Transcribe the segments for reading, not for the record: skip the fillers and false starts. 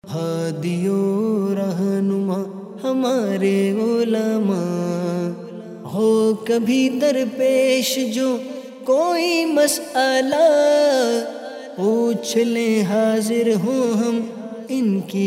ہادیو رہنما ہمارے علماء، ہو کبھی درپیش جو کوئی مسئلہ، پوچھ لیں حاضر ہوں ہم ان کی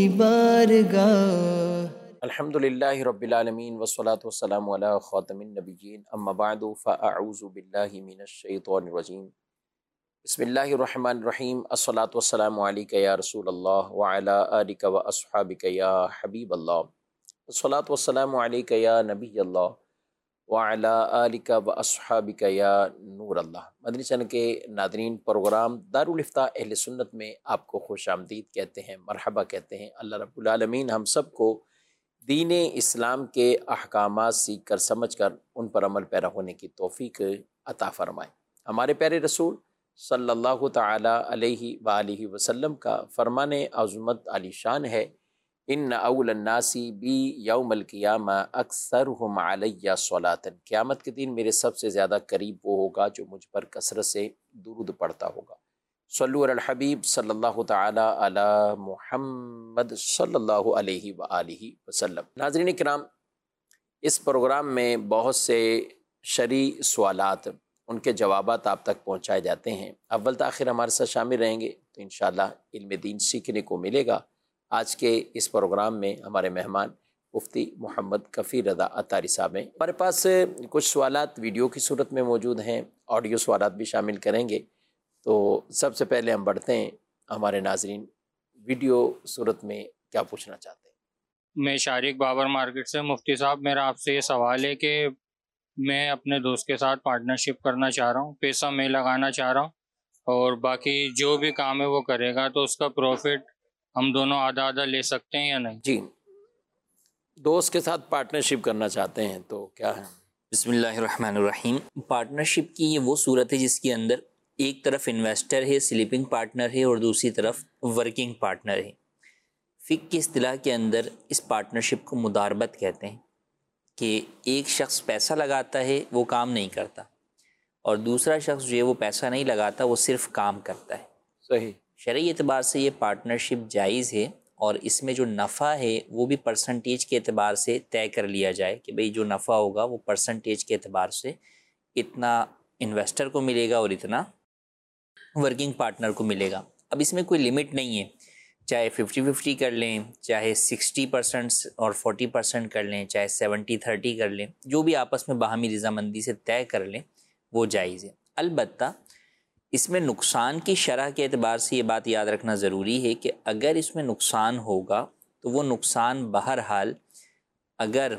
بارگاہ۔ الحمد للہ رب العالمین والصلاة والسلام علی خاتم النبیین، اما بعد فاعوذ باللہ من الشیطان الرجیم، بسم اللہ الرحمن الرحیم، الصلاة والسلام علیک یا رسول اللہ وعلی آلک واصحابک یا حبیب اللہ، الصلاة والسلام علیک یا نبی اللہ وعلی آلک واصحابک یا نور اللہ۔ مدنی چینل کے ناظرین، پروگرام دارالافتاء اہل سنت میں آپ کو خوش آمدید کہتے ہیں، مرحبا کہتے ہیں۔ اللہ رب العالمین ہم سب کو دین اسلام کے احکامات سیکھ کر سمجھ کر ان پر عمل پیرا ہونے کی توفیق عطا فرمائے۔ ہمارے پیارے رسول صلی اللہ تعالی علیہ وآلہ وسلم کا فرمان عظمت علی شان ہے، ان اول الناس بی یوم القیامہ اکثرہم علیہ صلاۃ، قیامت کے دن میرے سب سے زیادہ قریب وہ ہوگا جو مجھ پر کثرت سے درود پڑھتا ہوگا۔ صلو علی الحبیب صلی اللہ تعالی علی محمد صلی اللہ علیہ وآلہ وسلم۔ ناظرین کرام، اس پروگرام میں بہت سے شرعی سوالات، ان کے جوابات آپ تک پہنچائے جاتے ہیں۔ اول تاخیر ہمارے ساتھ شامل رہیں گے تو انشاءاللہ علم دین سیکھنے کو ملے گا۔ آج کے اس پروگرام میں ہمارے مہمان مفتی محمد کفیل رضا عطاری صاحب ہیں۔ ہمارے پاس کچھ سوالات ویڈیو کی صورت میں موجود ہیں، آڈیو سوالات بھی شامل کریں گے۔ تو سب سے پہلے ہم بڑھتے ہیں، ہمارے ناظرین ویڈیو صورت میں کیا پوچھنا چاہتے ہیں؟ میں شارق بابر مارکیٹ سے۔ مفتی صاحب، میرا آپ سے یہ سوال ہے کہ میں اپنے دوست کے ساتھ پارٹنرشپ کرنا چاہ رہا ہوں، پیسہ میں لگانا چاہ رہا ہوں اور باقی جو بھی کام ہے وہ کرے گا، تو اس کا پروفٹ ہم دونوں آدھا آدھا لے سکتے ہیں یا نہیں؟ جی، دوست کے ساتھ پارٹنرشپ کرنا چاہتے ہیں تو کیا ہے؟ بسم اللہ الرحمن الرحیم۔ پارٹنرشپ کی یہ وہ صورت ہے جس کے اندر ایک طرف انویسٹر ہے، سلیپنگ پارٹنر ہے، اور دوسری طرف ورکنگ پارٹنر ہے۔ فقہ کی اصطلاح کے اندر اس پارٹنرشپ کو مداربت کہتے ہیں، کہ ایک شخص پیسہ لگاتا ہے، وہ کام نہیں کرتا، اور دوسرا شخص جو ہے وہ پیسہ نہیں لگاتا، وہ صرف کام کرتا ہے۔ صحیح۔ شرعی اعتبار سے یہ پارٹنرشپ جائز ہے، اور اس میں جو نفع ہے وہ بھی پرسنٹیج کے اعتبار سے طے کر لیا جائے کہ بھئی جو نفع ہوگا وہ پرسنٹیج کے اعتبار سے اتنا انویسٹر کو ملے گا اور اتنا ورکنگ پارٹنر کو ملے گا۔ اب اس میں کوئی لمٹ نہیں ہے، چاہے 50-50 کر لیں، چاہے 60% اور 40% کر لیں، چاہے 70-30 کر لیں، جو بھی آپس میں باہمی رضامندی سے طے کر لیں وہ جائز ہے۔ البتہ اس میں نقصان کی شرح کے اعتبار سے یہ بات یاد رکھنا ضروری ہے کہ اگر اس میں نقصان ہوگا تو وہ نقصان بہرحال اگر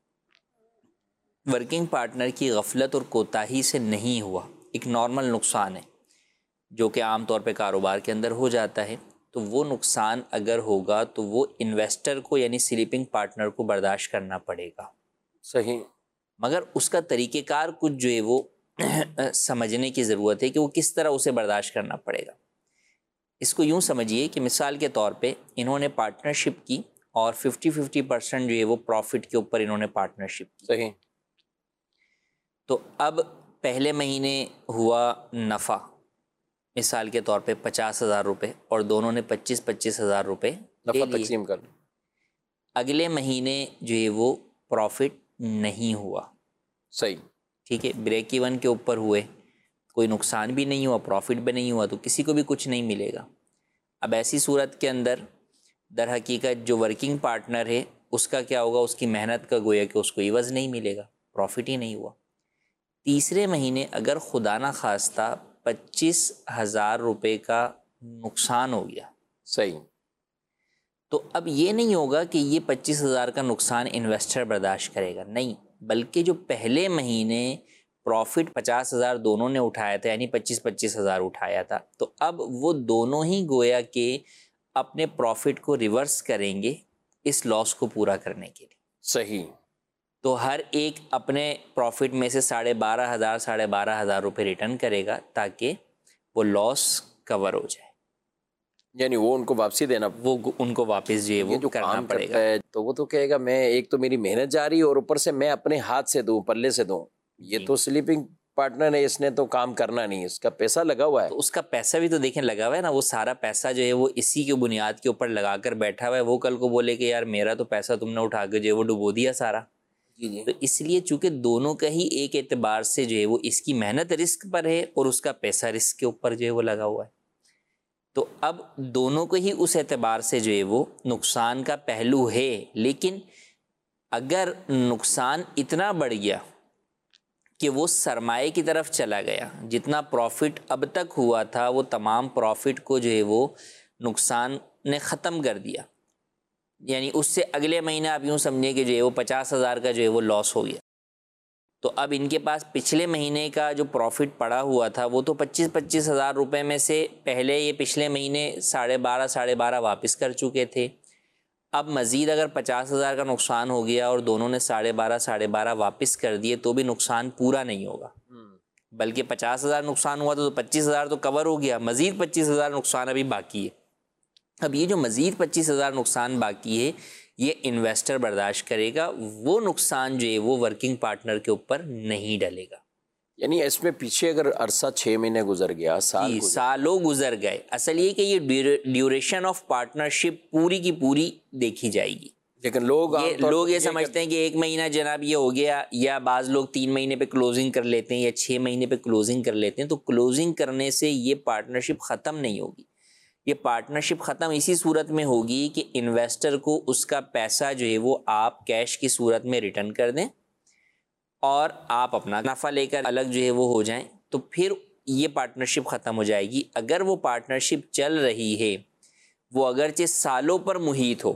ورکنگ پارٹنر کی غفلت اور کوتاہی سے نہیں ہوا، ایک نارمل نقصان ہے جو کہ عام طور پہ کاروبار کے اندر ہو جاتا ہے، تو وہ نقصان اگر ہوگا تو وہ انویسٹر کو یعنی سلیپنگ پارٹنر کو برداشت کرنا پڑے گا۔ صحیح۔ مگر اس کا طریقہ کار کچھ جو ہے وہ سمجھنے کی ضرورت ہے کہ وہ کس طرح اسے برداشت کرنا پڑے گا۔ اس کو یوں سمجھیے کہ مثال کے طور پہ انہوں نے پارٹنرشپ کی اور 50-50% جو ہے وہ پروفٹ کے اوپر انہوں نے پارٹنرشپ کی۔ صحیح۔ تو اب پہلے مہینے ہوا نفع مثال کے طور پہ 50,000 روپے، اور دونوں نے 25,000 روپے نفع تقسیم کر لیں۔ اگلے مہینے جو ہے وہ پروفٹ نہیں ہوا، صحیح، ٹھیک ہے، بریک ایون کے اوپر ہوئے، کوئی نقصان بھی نہیں ہوا، پروفٹ بھی نہیں ہوا، تو کسی کو بھی کچھ نہیں ملے گا۔ اب ایسی صورت کے اندر در حقیقت جو ورکنگ پارٹنر ہے اس کا کیا ہوگا؟ اس کی محنت کا گویا کہ اس کو عوض نہیں ملے گا، پروفٹ ہی نہیں ہوا۔ تیسرے مہینے اگر خدا نہ خواستہ 25,000 روپے کا نقصان ہو گیا، صحیح، تو اب یہ نہیں ہوگا کہ یہ 25,000 کا نقصان انویسٹر برداشت کرے گا، نہیں، بلکہ جو پہلے مہینے پروفٹ 50,000 دونوں نے اٹھایا تھا، یعنی 25,000 اٹھایا تھا، تو اب وہ دونوں ہی گویا کہ اپنے پروفٹ کو ریورس کریں گے اس لاس کو پورا کرنے کے لیے۔ صحیح۔ تو ہر ایک اپنے پروفٹ میں سے 12,500 روپے ریٹرن کرے گا تاکہ وہ لاس کور ہو جائے، یعنی وہ ان کو واپسی دینا، وہ ان کو واپس جو ہے وہ کرنا پڑے گا۔ تو وہ تو کہے گا میں ایک تو میری محنت جاری اور اوپر سے میں اپنے ہاتھ سے دوں، پلے سے دوں، یہ تو سلیپنگ پارٹنر ہے اس نے تو کام کرنا نہیں، اس کا پیسہ لگا ہوا ہے. تو اس کا پیسہ بھی تو دیکھیں لگا ہوا ہے نا، وہ سارا پیسہ جو ہے وہ اسی کے بنیاد کے اوپر لگا کر بیٹھا ہوا ہے. وہ کل کو بولے کہ یار میرا تو پیسہ تم نے اٹھا کے جو ہے وہ ڈبو دیا سارا. جی تو اس لیے چونکہ دونوں کا ہی ایک اعتبار سے جو ہے وہ اس کی محنت رسک پر ہے اور اس کا پیسہ رسک کے اوپر جو ہے وہ لگا ہوا ہے، تو اب دونوں کو ہی اس اعتبار سے جو ہے وہ نقصان کا پہلو ہے. لیکن اگر نقصان اتنا بڑھ گیا کہ وہ سرمائے کی طرف چلا گیا، جتنا پروفٹ اب تک ہوا تھا وہ تمام پروفٹ کو جو ہے وہ نقصان نے ختم کر دیا، یعنی اس سے اگلے مہینے آپ یوں سمجھیں کہ جو ہے وہ 50,000 کا جو ہے وہ لاس ہو گیا. تو اب ان کے پاس پچھلے مہینے کا جو پروفٹ پڑا ہوا تھا وہ تو 25,000 روپے میں سے پہلے یہ پچھلے مہینے 12,500 واپس کر چکے تھے. اب مزید اگر 50,000 کا نقصان ہو گیا اور دونوں نے 12,500 واپس کر دیے تو بھی نقصان پورا نہیں ہوگا، بلکہ 50,000 نقصان ہوا تو 25,000 تو کور ہو گیا، مزید 25,000 نقصان ابھی باقی ہے. اب یہ جو مزید 25,000 نقصان باقی ہے یہ انویسٹر برداشت کرے گا، وہ نقصان جو ہے وہ ورکنگ پارٹنر کے اوپر نہیں ڈلے گا. یعنی اس میں پیچھے اگر عرصہ 6 مہینے گزر گیا، سال گزر سالوں گزر گئے، اصل یہ کہ یہ ڈیوریشن آف پارٹنرشپ پوری کی پوری دیکھی جائے گی. لیکن لوگ یہ سمجھتے ہیں کہ 1 مہینہ جناب یہ ہو گیا، یا بعض لوگ 3 مہینے پہ کلوزنگ کر لیتے ہیں یا 6 مہینے پہ کلوزنگ کر لیتے ہیں. تو کلوزنگ کرنے سے یہ پارٹنرشپ ختم نہیں ہوگی. یہ پارٹنرشپ ختم اسی صورت میں ہوگی کہ انویسٹر کو اس کا پیسہ جو ہے وہ آپ کیش کی صورت میں ریٹرن کر دیں اور آپ اپنا نفع لے کر الگ جو ہے وہ ہو جائیں، تو پھر یہ پارٹنرشپ ختم ہو جائے گی. اگر وہ پارٹنرشپ چل رہی ہے، وہ اگرچہ سالوں پر محیط ہو،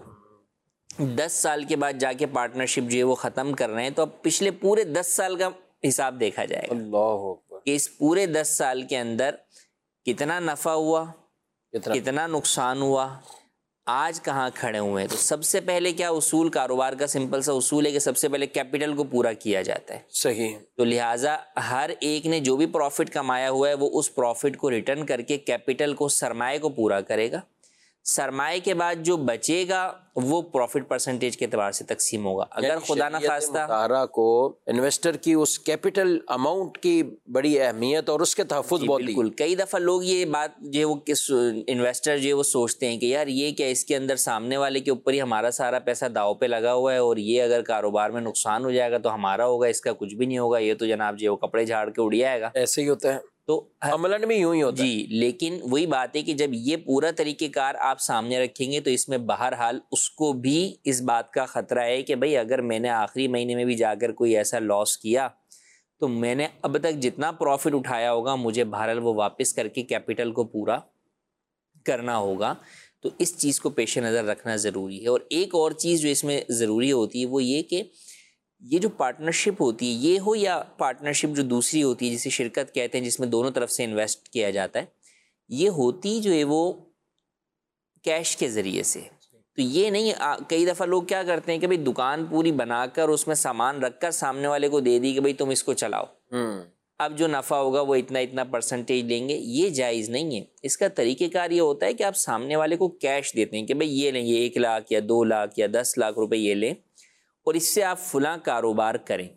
10 سال کے بعد جا کے پارٹنرشپ جو ہے وہ ختم کر رہے ہیں، تو اب پچھلے پورے 10 سال کا حساب دیکھا جائے گا. اللہ اکبر. کہ اس پورے 10 سال کے اندر کتنا نفع ہوا، کتنا نقصان ہوا، آج کہاں کھڑے ہوئے ہیں. تو سب سے پہلے کیا اصول، کاروبار کا سمپل سا اصول ہے کہ سب سے پہلے کیپٹل کو پورا کیا جاتا ہے. صحیح. تو لہٰذا ہر ایک نے جو بھی پروفٹ کمایا ہوا ہے وہ اس پروفٹ کو ریٹرن کر کے کیپٹل کو، سرمائے کو پورا کرے گا. سرمائے کے بعد جو بچے گا وہ پروفٹ پرسنٹیج کے اعتبار سے تقسیم ہوگا. اگر خدا نہ خواستہ مطالعہ کو انویسٹر کی اس کیپٹل اماؤنٹ کی بڑی اہمیت اور اس کے تحفظ بہت بالکل. کئی دفعہ لوگ یہ بات جو ہے وہ انویسٹر جو ہے وہ سوچتے ہیں کہ یار یہ کیا، اس کے اندر سامنے والے کے اوپر ہی ہمارا سارا پیسہ داؤ پہ لگا ہوا ہے، اور یہ اگر کاروبار میں نقصان ہو جائے گا تو ہمارا ہوگا، اس کا کچھ بھی نہیں ہوگا، یہ تو جناب جو وہ کپڑے جھاڑ کے اڑ جائے گا. ایسے ہی ہوتا ہے، تو عملاً بھی یوں ہی ہوتا ہے. جی. لیکن وہی بات ہے کہ جب یہ پورا طریقہ کار آپ سامنے رکھیں گے تو اس میں بہرحال اس کو بھی اس بات کا خطرہ ہے کہ بھئی اگر میں نے آخری مہینے میں بھی جا کر کوئی ایسا لاس کیا تو میں نے اب تک جتنا پروفٹ اٹھایا ہوگا مجھے بہرحال وہ واپس کر کے کیپٹل کو پورا کرنا ہوگا. تو اس چیز کو پیش نظر رکھنا ضروری ہے. اور ایک اور چیز جو اس میں ضروری ہوتی ہے وہ یہ کہ یہ جو پارٹنرشپ ہوتی ہے، یہ ہو یا پارٹنرشپ جو دوسری ہوتی ہے جسے شرکت کہتے ہیں، جس میں دونوں طرف سے انویسٹ کیا جاتا ہے، یہ ہوتی جو ہے وہ کیش کے ذریعے سے. تو یہ نہیں، کئی دفعہ لوگ کیا کرتے ہیں کہ بھئی دکان پوری بنا کر اس میں سامان رکھ کر سامنے والے کو دے دی کہ بھئی تم اس کو چلاؤ، اب جو نفع ہوگا وہ اتنا پرسنٹیج لیں گے. یہ جائز نہیں ہے. اس کا طریقہ کار یہ ہوتا ہے کہ آپ سامنے والے کو کیش دیتے ہیں کہ بھئی یہ لیں، یہ 1 لاکھ یا 2 لاکھ یا 10 لاکھ روپے یہ لیں اور اس سے آپ فلاں کاروبار کریں.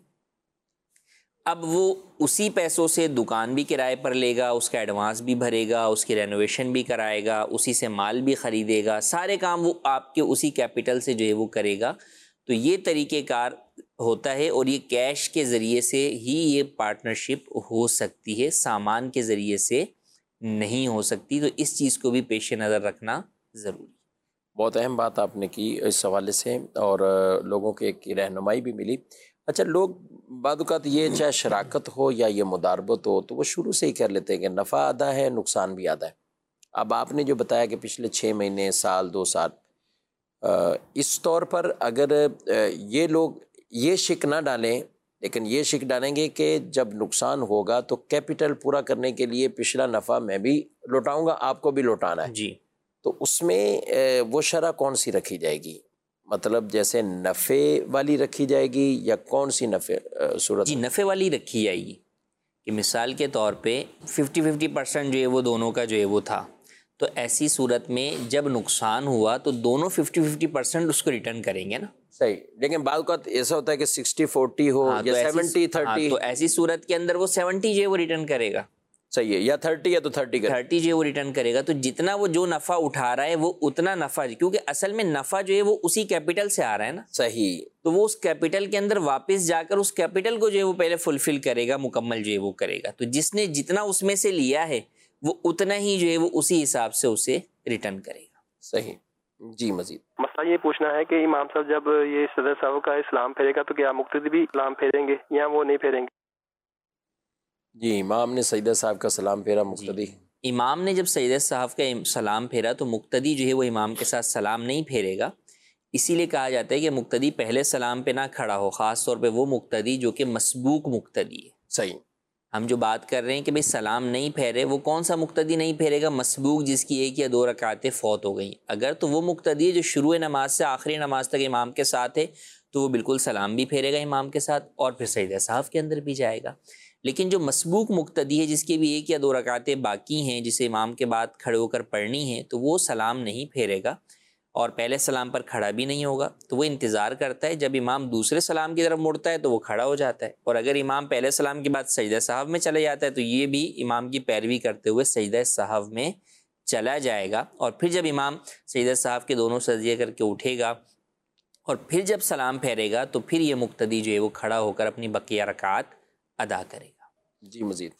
اب وہ اسی پیسوں سے دکان بھی کرائے پر لے گا، اس کا ایڈوانس بھی بھرے گا، اس کی رینوویشن بھی کرائے گا، اسی سے مال بھی خریدے گا، سارے کام وہ آپ کے اسی کیپٹل سے جو ہے وہ کرے گا. تو یہ طریقہ کار ہوتا ہے اور یہ کیش کے ذریعے سے ہی یہ پارٹنرشپ ہو سکتی ہے، سامان کے ذریعے سے نہیں ہو سکتی. تو اس چیز کو بھی پیش نظر رکھنا ضروری. بہت اہم بات آپ نے کی اس حوالے سے، اور لوگوں کے ایک رہنمائی بھی ملی. اچھا، لوگ بعض اوقات یہ چاہے شراکت ہو یا یہ مداربت ہو تو وہ شروع سے ہی کر لیتے ہیں کہ نفع آدھا ہے نقصان بھی آدھا ہے. اب آپ نے جو بتایا کہ پچھلے 6 مہینے، سال، 2 سال، اس طور پر اگر یہ لوگ یہ شک نہ ڈالیں، لیکن یہ شک ڈالیں گے کہ جب نقصان ہوگا تو کیپٹل پورا کرنے کے لیے پچھلا نفع میں بھی لوٹاؤں گا، آپ کو بھی لوٹانا ہے. جی. تو اس میں وہ شرح کون سی رکھی جائے گی؟ مطلب جیسے نفع والی رکھی جائے گی یا کون سی نفع صورت؟ جی، نفع والی رکھی جائے گی. کہ مثال کے طور پہ 50-50% جو ہے وہ دونوں کا جو ہے وہ تھا، تو ایسی صورت میں جب نقصان ہوا تو دونوں 50-50% اس کو ریٹرن کریں گے نا. صحیح. لیکن بعض اوقات ایسا ہوتا ہے کہ 60-40 ہو یا 70-30. تو ایسی صورت کے اندر وہ 70 جو ہے وہ ریٹرن کرے گا. صحیح ہے. یا 30 ہے تو 30 جو ہے وہ ریٹرن کرے گا. تو جتنا وہ جو نفع اٹھا رہا ہے وہ اتنا نفع, کیونکہ اصل میں نفع جو ہے وہ اسی کیپٹل سے آ رہا ہے نا. صحیح. تو وہ اس کیپٹل کے اندر واپس جا کر اس کیپٹل کو جو ہے وہ پہلے فلفل کرے گا, مکمل جو ہے وہ کرے گا. تو جس نے جتنا اس میں سے لیا ہے وہ اتنا ہی جو ہے وہ اسی حساب سے اسے ریٹرن کرے گا. صحیح. جی مزید مسئلہ یہ پوچھنا ہے کہ امام صاحب جب یہ صدر صاحب کا اسلام پھیرے گا تو کیا مقتدی بھی اسلام پھیریں گے یا وہ نہیں پھیریں گے؟ جی امام نے سجدہ صاحب کا سلام پھیرا, مقتدی امام نے جب سجدہ صاحب کا سلام پھیرا تو مقتدی جو ہے وہ امام کے ساتھ سلام نہیں پھیرے گا. اسی لیے کہا جاتا ہے کہ مقتدی پہلے سلام پہ نہ کھڑا ہو, خاص طور پہ وہ مقتدی جو کہ مسبوق مقتدی ہے. صحیح. ہم جو بات کر رہے ہیں کہ بھئی سلام نہیں پھیرے, وہ کون سا مقتدی نہیں پھیرے گا؟ مسبوق, جس کی 1 یا 2 رکعتیں فوت ہو گئیں. اگر تو وہ مقتدی ہے جو شروع نماز سے آخری نماز تک امام کے ساتھ ہے تو وہ بالکل سلام بھی پھیرے گا امام کے ساتھ اور پھر سجدہ صاحب کے اندر بھی جائے گا. لیکن جو مسبوق مقتدی ہے جس کی بھی 1 یا 2 رکعتیں باقی ہیں, جسے امام کے بعد کھڑے ہو کر پڑھنی ہیں, تو وہ سلام نہیں پھیرے گا اور پہلے سلام پر کھڑا بھی نہیں ہوگا. تو وہ انتظار کرتا ہے جب امام دوسرے سلام کی طرف مڑتا ہے تو وہ کھڑا ہو جاتا ہے. اور اگر امام پہلے سلام کے بعد سجدہ صاحب میں چلا جاتا ہے تو یہ بھی امام کی پیروی کرتے ہوئے سجدہ صاحب میں چلا جائے گا. اور پھر جب امام سجدہ صاحب کے دونوں سجدے کر کے اٹھے گا اور پھر جب سلام پھیرے گا تو پھر یہ مقتدی جو ہے وہ کھڑا ہو کر اپنی بقیہ رکعات ادا کرے گا. جی مزید.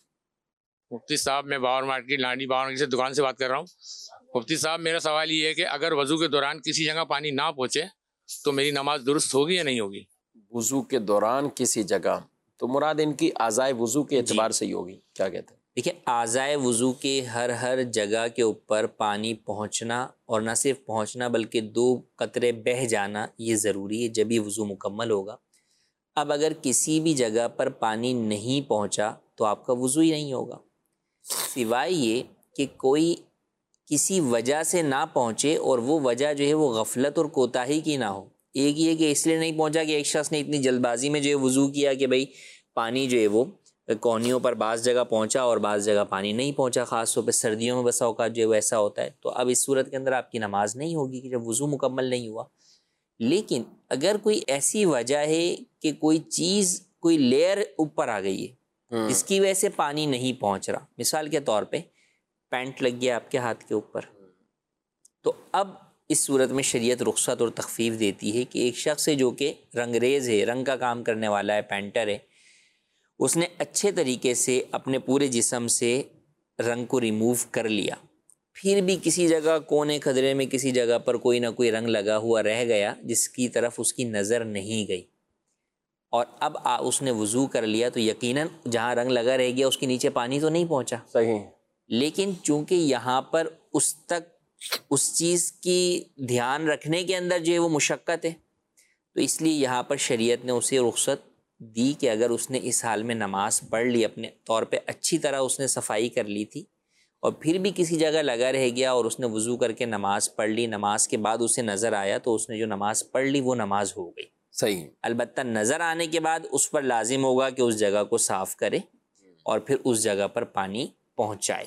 مفتی صاحب میں باور مارکیٹ لانڈی باور مارکیٹ سے دکان سے بات کر رہا ہوں. مفتی صاحب میرا سوال یہ ہے کہ اگر وضو کے دوران کسی جگہ پانی نہ پہنچے تو میری نماز درست ہوگی یا نہیں ہوگی؟ وضو کے دوران کسی جگہ, تو مراد ان کی اعضائے وضو کے اعتبار سے ہی ہوگی, کیا کہتے ہیں؟ دیکھیں, اعضائے وضو کے ہر جگہ کے اوپر پانی پہنچنا, اور نہ صرف پہنچنا بلکہ 2 قطرے بہہ جانا یہ ضروری ہے, جب یہ وضو مکمل ہوگا. اب اگر کسی بھی جگہ پر پانی نہیں پہنچا تو آپ کا وضو ہی نہیں ہوگا, سوائے یہ کہ کوئی کسی وجہ سے نہ پہنچے اور وہ وجہ جو ہے وہ غفلت اور کوتاہی کی نہ ہو. ایک یہ کہ اس لیے نہیں پہنچا کہ ایک شخص نے اتنی جلد بازی میں جو ہے وضو کیا کہ بھئی پانی جو ہے وہ کونیوں پر بعض جگہ پہنچا اور بعض جگہ پانی نہیں پہنچا, خاص طور پہ سردیوں میں بسا اوقات جو ہے وہ ایسا ہوتا ہے. تو اب اس صورت کے اندر آپ کی نماز نہیں ہوگی کہ جب وضو مکمل نہیں ہوا. لیکن اگر کوئی ایسی وجہ ہے کہ کوئی چیز, کوئی لیئر اوپر آ گئی ہے جس کی وجہ سے پانی نہیں پہنچ رہا, مثال کے طور پہ پینٹ لگ گیا آپ کے ہاتھ کے اوپر, تو اب اس صورت میں شریعت رخصت اور تخفیف دیتی ہے کہ ایک شخص ہے جو کہ رنگریز ہے, رنگ کا کام کرنے والا ہے, پینٹر ہے, اس نے اچھے طریقے سے اپنے پورے جسم سے رنگ کو ریموو کر لیا, پھر بھی کسی جگہ کونے خدرے میں کسی جگہ پر کوئی نہ کوئی رنگ لگا ہوا رہ گیا جس کی طرف اس کی نظر نہیں گئی, اور اب اس نے وضو کر لیا, تو یقیناً جہاں رنگ لگا رہ گیا اس کے نیچے پانی تو نہیں پہنچا. صحیح. لیکن چونکہ یہاں پر اس تک اس چیز کی دھیان رکھنے کے اندر جو ہے وہ مشقت ہے, تو اس لیے یہاں پر شریعت نے اسے رخصت دی کہ اگر اس نے اس حال میں نماز پڑھ لی, اپنے طور پہ اچھی طرح اس نے صفائی کر لی تھی, اور پھر بھی کسی جگہ لگا رہ گیا اور اس نے وضو کر کے نماز پڑھ لی, نماز کے بعد اسے نظر آیا تو اس نے جو نماز پڑھ لی وہ نماز ہو گئی. صحیح. البتہ نظر آنے کے بعد اس پر لازم ہوگا کہ اس جگہ کو صاف کرے اور پھر اس جگہ پر پانی پہنچائے.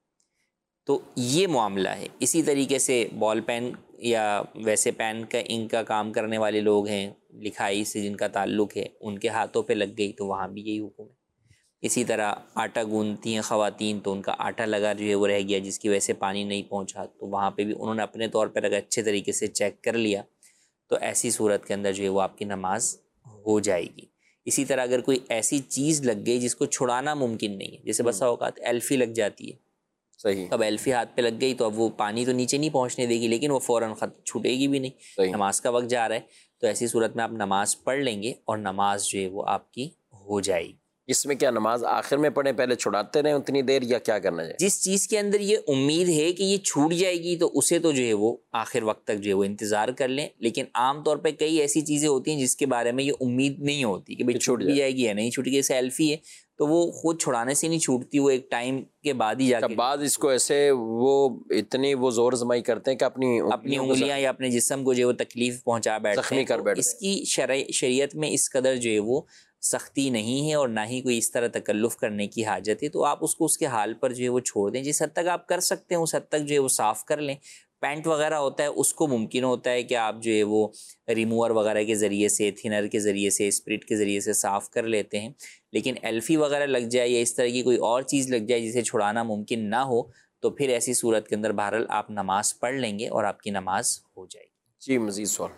تو یہ معاملہ ہے. اسی طریقے سے بال پین یا ویسے پین کا انک کا کام کرنے والے لوگ ہیں, لکھائی سے جن کا تعلق ہے, ان کے ہاتھوں پہ لگ گئی تو وہاں بھی یہی حکم ہے. اسی طرح آٹا گوندتی ہیں خواتین, تو ان کا آٹا لگا جو ہے وہ رہ گیا جس کی وجہ سے پانی نہیں پہنچا, تو وہاں پہ بھی انہوں نے اپنے طور پر اگر اچھے طریقے سے چیک کر لیا تو ایسی صورت کے اندر جو ہے وہ آپ کی نماز ہو جائے گی. اسی طرح اگر کوئی ایسی چیز لگ گئی جس کو چھڑانا ممکن نہیں ہے, جیسے بسا اوقات ایلفی لگ جاتی ہے, صحیح. اب ایلفی ہاتھ پہ لگ گئی تو اب وہ پانی تو نیچے نہیں پہنچنے دے گی, لیکن وہ فوراً چھوٹے گی بھی نہیں, صحیح. نماز کا وقت جا رہا ہے, تو ایسی صورت میں آپ نماز پڑھ لیں گے اور نماز جو ہے وہ آپ کی ہو جائے گی. اس میں کیا نماز آخر میں پڑھیں, پہلے چھڑاتے رہیں اتنی دیر, یا کیا کرنا چاہیے؟ جس چیز کے اندر یہ امید ہے کہ یہ چھوٹ جائے گی تو اسے تو جو ہے وہ آخر وقت تک جو ہے وہ انتظار کر لیں, لیکن عام طور پہ کئی ایسی چیزیں ہوتی ہیں جس کے بارے میں یہ امید نہیں ہوتی کہ بھئی چھوٹ بھی جائے گی یا نہیں چھوٹ گی. جیسے ایلفی ہے, تو وہ خود چھڑانے سے نہیں چھوٹتی، وہ ایک ٹائم کے بعد ہی جا کے بعد اس کو ایسے وہ اتنی وہ زور زمائی کرتے ہیں کہ اپنی انگلیاں یا اپنے جسم کو جو ہے وہ تکلیف پہنچا بیٹھتے ہیں، زخمی کر بیٹھتے ہیں۔ اس کی شریعت میں اس قدر جو ہے وہ سختی نہیں ہے اور نہ ہی کوئی اس طرح تکلف کرنے کی حاجت ہے، تو آپ اس کو اس کے حال پر جو ہے وہ چھوڑ دیں، جس حد تک آپ کر سکتے ہیں اس حد تک جو ہے وہ صاف کر لیں۔ پینٹ وغیرہ ہوتا ہے اس کو ممکن ہوتا ہے کہ آپ جو ہے وہ ریموور وغیرہ کے ذریعے سے، تھنر کے ذریعے سے، اسپرٹ کے ذریعے سے صاف کر لیتے ہیں، لیکن ایلفی وغیرہ لگ جائے یا اس طرح کی کوئی اور چیز لگ جائے جسے چھڑانا ممکن نہ ہو، تو پھر ایسی صورت کے اندر بہرحال آپ نماز پڑھ لیں گے اور آپ کی نماز ہو جائے گی۔ جی مزید سوال۔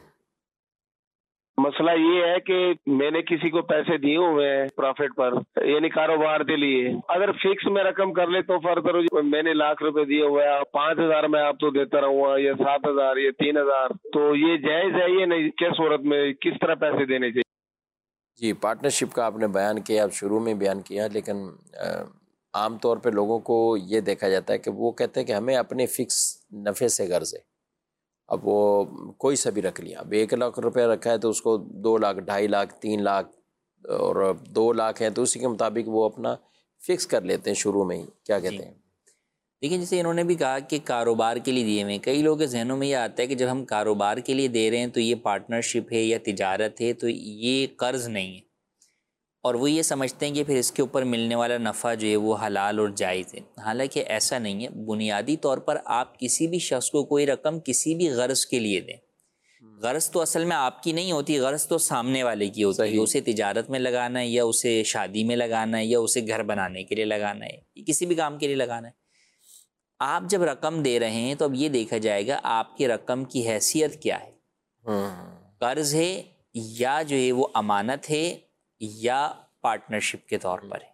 مسئلہ یہ ہے کہ میں نے کسی کو پیسے دیے ہوئے ہیں پروفٹ پر، یعنی کاروبار کے لیے، اگر فکس میں رقم کر لے تو فردر میں نے 1,00,000 روپے دیے ہوئے ہیں، 5,000 میں آپ تو دیتا رہوں گا یا 7,000 یا 3,000، تو یہ جائز ہے یہ نہیں؟ کیا صورت میں کس طرح پیسے دینے چاہیے؟ جی پارٹنرشپ کا آپ نے بیان کیا، آپ شروع میں بیان کیا، لیکن عام طور پہ لوگوں کو یہ دیکھا جاتا ہے کہ وہ کہتے ہیں کہ ہمیں اپنے فکس نفع سے غرض ہے، اب وہ کوئی سا بھی رکھ لیا، اب 1,00,000 روپے رکھا ہے تو اس کو 2,00,000، 2.5 लाख، 3 लाख اور 2 लाख ہیں تو اسی کے مطابق وہ اپنا فکس کر لیتے ہیں شروع میں ہی، کیا کہتے ہیں؟ لیکن جیسے انہوں نے بھی کہا کہ کاروبار کے لیے دیے ہوئے، کئی لوگوں کے ذہنوں میں یہ آتا ہے کہ جب ہم کاروبار کے لیے دے رہے ہیں تو یہ پارٹنرشپ ہے یا تجارت ہے، تو یہ قرض نہیں ہے، اور وہ یہ سمجھتے ہیں کہ پھر اس کے اوپر ملنے والا نفع جو ہے وہ حلال اور جائز ہے، حالانکہ ایسا نہیں ہے۔ بنیادی طور پر آپ کسی بھی شخص کو کوئی رقم کسی بھی غرض کے لیے دیں، غرض تو اصل میں آپ کی نہیں ہوتی، غرض تو سامنے والے کی ہوتی ہے، اسے تجارت میں لگانا ہے یا اسے شادی میں لگانا ہے یا اسے گھر بنانے کے لیے لگانا ہے، کسی بھی کام کے لیے لگانا ہے۔ آپ جب رقم دے رہے ہیں تو اب یہ دیکھا جائے گا آپ کی رقم کی حیثیت کیا ہے، قرض ہے یا جو ہے وہ امانت ہے یا پارٹنرشپ کے طور پر ہے۔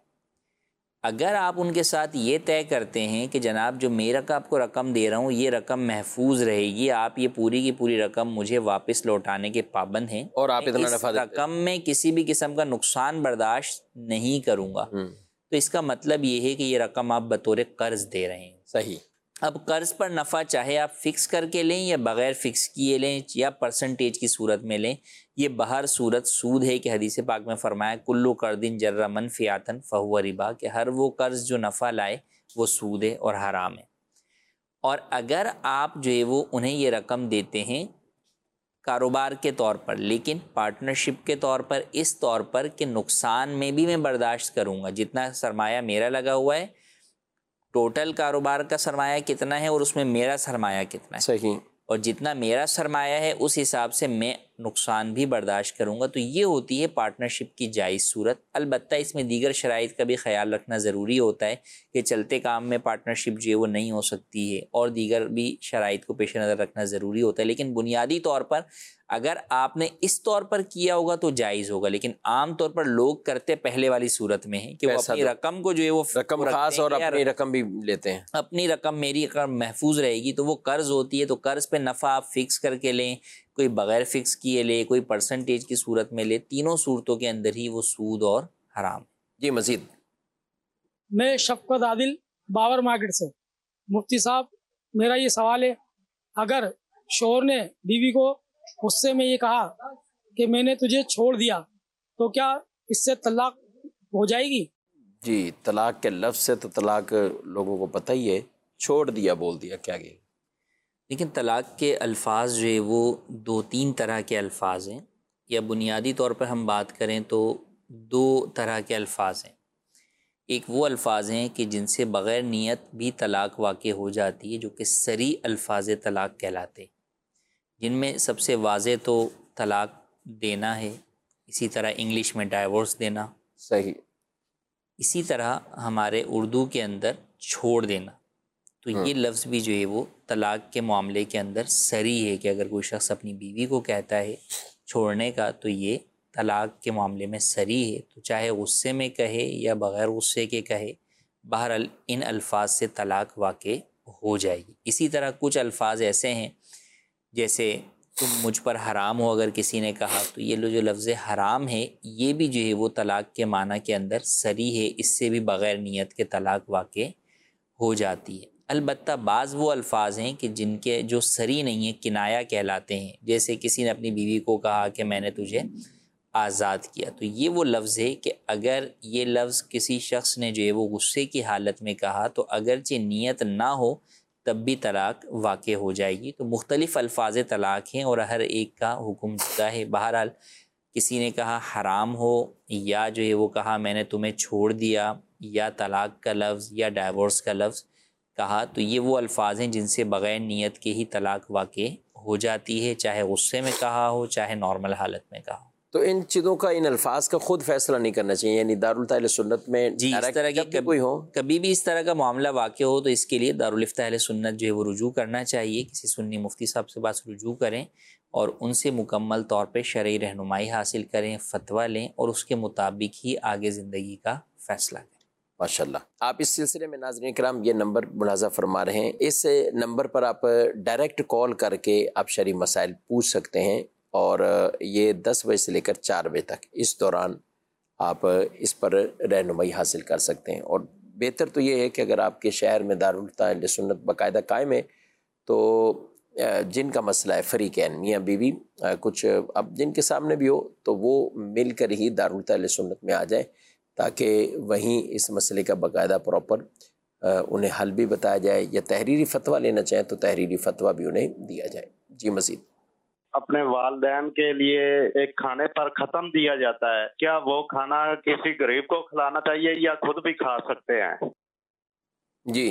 اگر آپ ان کے ساتھ یہ طے کرتے ہیں کہ جناب جو میرا کا آپ کو رقم دے رہا ہوں یہ رقم محفوظ رہے گی، آپ یہ پوری کی پوری رقم مجھے واپس لوٹانے کے پابند ہیں اور آپ اتنا نفع اس رقم میں کسی بھی قسم کا نقصان برداشت نہیں کروں گا، تو اس کا مطلب یہ ہے کہ یہ رقم آپ بطور قرض دے رہے ہیں۔ صحیح۔ اب قرض پر نفع چاہے آپ فکس کر کے لیں یا بغیر فکس کیے لیں یا پرسنٹیج کی صورت میں لیں، یہ بہر صورت سود ہے کہ حدیث پاک میں فرمایا کلو قرض جر منفیاتن فہو ربا، کہ ہر وہ قرض جو نفع لائے وہ سود ہے اور حرام ہے۔ اور اگر آپ جو ہے وہ انہیں یہ رقم دیتے ہیں کاروبار کے طور پر لیکن پارٹنرشپ کے طور پر، اس طور پر کہ نقصان میں بھی میں برداشت کروں گا، جتنا سرمایہ میرا لگا ہوا ہے، ٹوٹل کاروبار کا سرمایہ کتنا ہے اور اس میں میرا سرمایہ کتنا ہے، صحیح، اور جتنا میرا سرمایہ ہے اس حساب سے میں نقصان بھی برداشت کروں گا، تو یہ ہوتی ہے پارٹنرشپ کی جائز صورت۔ البتہ اس میں دیگر شرائط کا بھی خیال رکھنا ضروری ہوتا ہے کہ چلتے کام میں پارٹنرشپ جو ہے وہ نہیں ہو سکتی ہے اور دیگر بھی شرائط کو پیش نظر رکھنا ضروری ہوتا ہے، لیکن بنیادی طور پر اگر آپ نے اس طور پر کیا ہوگا تو جائز ہوگا، لیکن عام طور پر لوگ کرتے پہلے والی صورت میں ہے کہ وہ اپنی رقم کو جو ہے وہ رقم خاص اور اپنی رقم بھی لیتے ہیں، اپنی رقم میری رقم محفوظ رہے گی، تو وہ قرض ہوتی ہے تو قرض پہ نفع آپ فکس کر کے لیں، کوئی بغیر فکس کیے لے، کوئی پرسنٹیج کی صورت میں لے، تینوں صورتوں کے اندر ہی وہ سود اور حرام۔ جی مزید۔ میں شفقت عادل باور مارکیٹ سے۔ مفتی صاحب میرا یہ سوال ہے، اگر شوہر نے بیوی کو غصے میں یہ کہا کہ میں نے تجھے چھوڑ دیا تو کیا اس سے طلاق ہو جائے گی؟ جی طلاق کے لفظ سے تو طلاق لوگوں کو پتہ ہی ہے، چھوڑ دیا بول دیا، کیا کہ لیکن طلاق کے الفاظ جو ہے وہ 2-3 طرح کے الفاظ ہیں، یا بنیادی طور پر ہم بات کریں تو 2 طرح کے الفاظ ہیں۔ ایک وہ الفاظ ہیں کہ جن سے بغیر نیت بھی طلاق واقع ہو جاتی ہے، جو کہ صریح الفاظ طلاق کہلاتے ہیں، جن میں سب سے واضح تو طلاق دینا ہے، اسی طرح انگلش میں ڈائیورس دینا، صحیح، اسی طرح ہمارے اردو کے اندر چھوڑ دینا۔ تو یہ لفظ بھی جو ہے وہ طلاق کے معاملے کے اندر صریح ہے کہ اگر کوئی شخص اپنی بیوی کو کہتا ہے چھوڑنے کا تو یہ طلاق کے معاملے میں صریح ہے، تو چاہے غصے میں کہے یا بغیر غصے کے کہے، بہرحال ان الفاظ سے طلاق واقع ہو جائے گی۔ اسی طرح کچھ الفاظ ایسے ہیں جیسے تم مجھ پر حرام ہو، اگر کسی نے کہا تو یہ جو لفظ حرام ہے یہ بھی جو ہے وہ طلاق کے معنی کے اندر صریح ہے، اس سے بھی بغیر نیت کے طلاق واقع ہو جاتی ہے۔ البتہ بعض وہ الفاظ ہیں کہ جن کے جو صریح نہیں ہیں، کنایہ کہلاتے ہیں، جیسے کسی نے اپنی بیوی کو کہا کہ میں نے تجھے آزاد کیا. تو یہ وہ لفظ ہے کہ اگر یہ لفظ کسی شخص نے جو ہے وہ غصے کی حالت میں کہا تو اگرچہ نیت نہ ہو تب بھی طلاق واقع ہو جائے گی. تو مختلف الفاظ طلاق ہیں اور ہر ایک کا حکم جدا ہے. بہرحال کسی نے کہا حرام ہو یا جو ہے وہ کہا میں نے تمہیں چھوڑ دیا یا طلاق کا لفظ یا ڈائیورس کا لفظ کہا تو یہ وہ الفاظ ہیں جن سے بغیر نیت کے ہی طلاق واقع ہو جاتی ہے، چاہے غصے میں کہا ہو چاہے نارمل حالت میں کہا ہو. تو ان چیزوں کا، ان الفاظ کا خود فیصلہ نہیں کرنا چاہیے، یعنی دارالفتہ اہل سنت میں جی اس طرح کی کوئی ہو، کبھی بھی اس طرح کا معاملہ واقع ہو تو اس کے لیے دارالفتہ اہل سنت جو ہے وہ رجوع کرنا چاہیے. کسی سنی مفتی صاحب سے بات رجوع کریں اور ان سے مکمل طور پہ شرعی رہنمائی حاصل کریں، فتویٰ لیں اور اس کے مطابق ہی آگے زندگی کا فیصلہ کریں. ماشاءاللہ. آپ اس سلسلے میں ناظرین کرام یہ نمبر ملاحظہ فرما رہے ہیں، اس نمبر پر آپ ڈائریکٹ کال کر کے آپ شرعی مسائل پوچھ سکتے ہیں اور یہ 10 بجے سے لے کر 4 بجے تک اس دوران آپ اس پر رہنمائی حاصل کر سکتے ہیں. اور بہتر تو یہ ہے کہ اگر آپ کے شہر میں دارالفتہ اہل سنت باقاعدہ قائم ہے تو جن کا مسئلہ ہے فریقین میاں بیوی کچھ اب جن کے سامنے بھی ہو تو وہ مل کر ہی دارالفتہ اہل سنت میں آ جائیں تاکہ وہیں اس مسئلے کا باقاعدہ پراپر انہیں حل بھی بتایا جائے، یا تحریری فتویٰ لینا چاہیں تو تحریری فتویٰ بھی انہیں دیا جائے. جی مزید. اپنے والدین کے لیے ایک کھانے پر ختم دیا جاتا ہے، کیا وہ کھانا کسی غریب کو کھلانا چاہیے یا خود بھی کھا سکتے ہیں؟ جی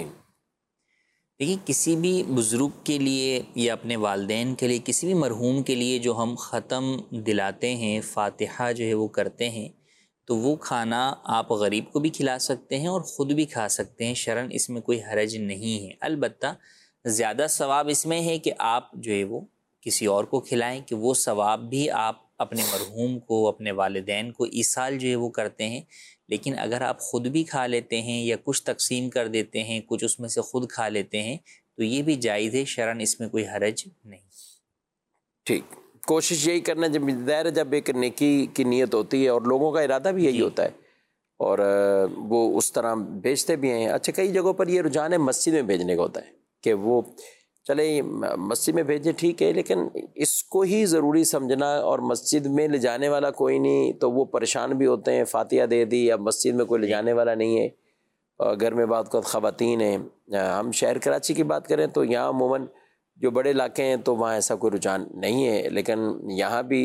دیکھیے کسی بھی بزرگ کے لیے یا اپنے والدین کے لیے، کسی بھی مرحوم کے لیے جو ہم ختم دلاتے ہیں، فاتحہ جو ہے وہ کرتے ہیں، تو وہ کھانا آپ غریب کو بھی کھلا سکتے ہیں اور خود بھی کھا سکتے ہیں. شرعاً اس میں کوئی حرج نہیں ہے. البتہ زیادہ ثواب اس میں ہے کہ آپ جو ہے وہ کسی اور کو کھلائیں، کہ وہ ثواب بھی آپ اپنے مرحوم کو، اپنے والدین کو ایصال جو ہے وہ کرتے ہیں. لیکن اگر آپ خود بھی کھا لیتے ہیں یا کچھ تقسیم کر دیتے ہیں، کچھ اس میں سے خود کھا لیتے ہیں تو یہ بھی جائز ہے. شرعاً اس میں کوئی حرج نہیں. ٹھیک. کوشش یہی کرنا جب ایک نیکی کی نیت ہوتی ہے اور لوگوں کا ارادہ بھی یہی ہوتا ہے اور وہ اس طرح بھیجتے بھی ہیں. اچھا کئی جگہوں پر یہ رجحان ہے مسجد میں بھیجنے کا ہوتا ہے کہ وہ چلے مسجد میں بھیجیں ٹھیک ہے، لیکن اس کو ہی ضروری سمجھنا اور مسجد میں لے جانے والا کوئی نہیں تو وہ پریشان بھی ہوتے ہیں. فاتحہ دے دی، اب مسجد میں کوئی لے جانے والا نہیں ہے. گھر میں بعض اوقات خواتین ہیں. ہم شہر کراچی کی بات کریں تو یہاں عموماً جو بڑے علاقے ہیں تو وہاں ایسا کوئی رجحان نہیں ہے، لیکن یہاں بھی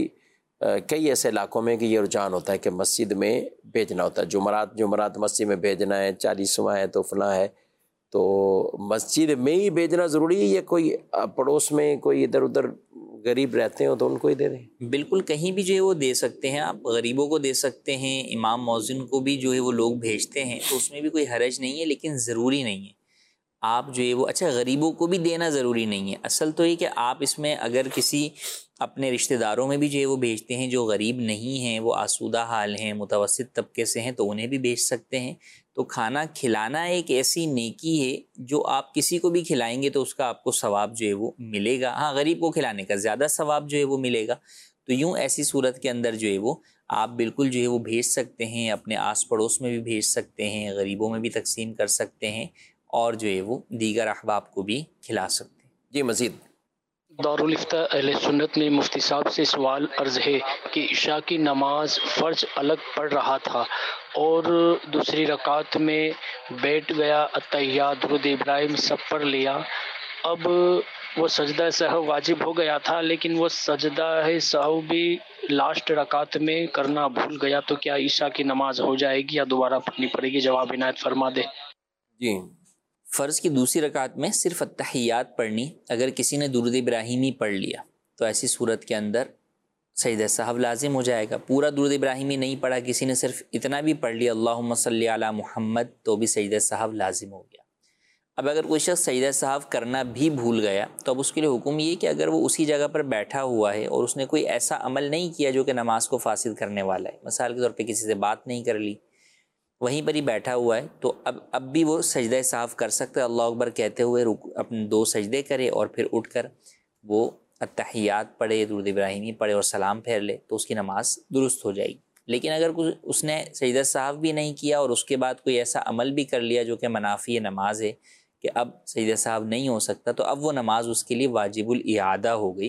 کئی ایسے علاقوں میں کہ یہ رجحان ہوتا ہے کہ مسجد میں بھیجنا ہوتا ہے. جمعرات مسجد میں بھیجنا ہے، 40واں ہے تو فلاں ہے، تو مسجد میں ہی بھیجنا ضروری ہے یا کوئی پڑوس میں کوئی ادھر ادھر غریب رہتے ہوں تو ان کو ہی دے دیں؟ بالکل کہیں بھی جو ہے وہ دے سکتے ہیں. آپ غریبوں کو دے سکتے ہیں، امام مؤذن کو بھی جو ہے وہ لوگ بھیجتے ہیں تو اس میں بھی کوئی حرج نہیں ہے، لیکن ضروری نہیں ہے. آپ جو ہے وہ اچھا غریبوں کو بھی دینا ضروری نہیں ہے. اصل تو یہ کہ آپ اس میں اگر کسی اپنے رشتہ داروں میں بھی جو ہے وہ بھیجتے ہیں جو غریب نہیں ہیں، وہ آسودہ حال ہیں، متوسط طبقے سے ہیں، تو انہیں بھی بھیج سکتے ہیں. تو کھانا کھلانا ایک ایسی نیکی ہے جو آپ کسی کو بھی کھلائیں گے تو اس کا آپ کو ثواب جو ہے وہ ملے گا. ہاں غریب کو کھلانے کا زیادہ ثواب جو ہے وہ ملے گا. تو یوں ایسی صورت کے اندر جو ہے وہ آپ بالکل جو ہے وہ بھیج سکتے ہیں، اپنے آس پڑوس میں بھی بھیج سکتے ہیں، غریبوں میں بھی تقسیم کر سکتے ہیں اور جو ہے وہ دیگر احباب کو بھی کھلا سکتے ہیں. جی مزید. دارالفتہ اہل سنت میں مفتی صاحب سے سوال عرض ہے کہ عشاء کی نماز فرض الگ پڑھ رہا تھا اور دوسری رکعت میں بیٹھ گیا، اتحیات درود ابراہیم سب پڑھ لیا. اب وہ سجدہ سہو واجب ہو گیا تھا لیکن وہ سجدہ سہو بھی لاسٹ رکعت میں کرنا بھول گیا، تو کیا عشاء کی نماز ہو جائے گی یا دوبارہ پڑھنی پڑے گی؟ جواب عنایت فرما دے. جی فرض کی دوسری رکعت میں صرف اتحیات پڑھنی. اگر کسی نے درود ابراہیمی پڑھ لیا تو ایسی صورت کے اندر سجدہ سہو لازم ہو جائے گا. پورا درود ابراہیمی نہیں پڑھا، کسی نے صرف اتنا بھی پڑھ لیا اللہم صلی علی محمد، تو بھی سجدہ سہو لازم ہو گیا. اب اگر کوئی شخص سجدہ سہو کرنا بھی بھول گیا تو اب اس کے لیے حکم یہ کہ اگر وہ اسی جگہ پر بیٹھا ہوا ہے اور اس نے کوئی ایسا عمل نہیں کیا جو کہ نماز کو فاسد کرنے والا ہے، مثال کے طور پہ کسی سے بات نہیں کر لی، وہیں پر ہی بیٹھا ہوا ہے، تو اب بھی وہ سجدہ سہو کر سکتا ہے. اللہ اکبر کہتے ہوئے اپنے 2 سجدے کرے اور پھر اٹھ کر وہ اتحیات پڑھے، درود ابراہیمی پڑھے اور سلام پھیر لے تو اس کی نماز درست ہو جائے گی. لیکن اگر اس نے سجدہ سہو بھی نہیں کیا اور اس کے بعد کوئی ایسا عمل بھی کر لیا جو کہ منافی نماز ہے کہ اب سجدہ سہو نہیں ہو سکتا، تو اب وہ نماز اس کے لیے واجب الاعادہ ہو گئی. تو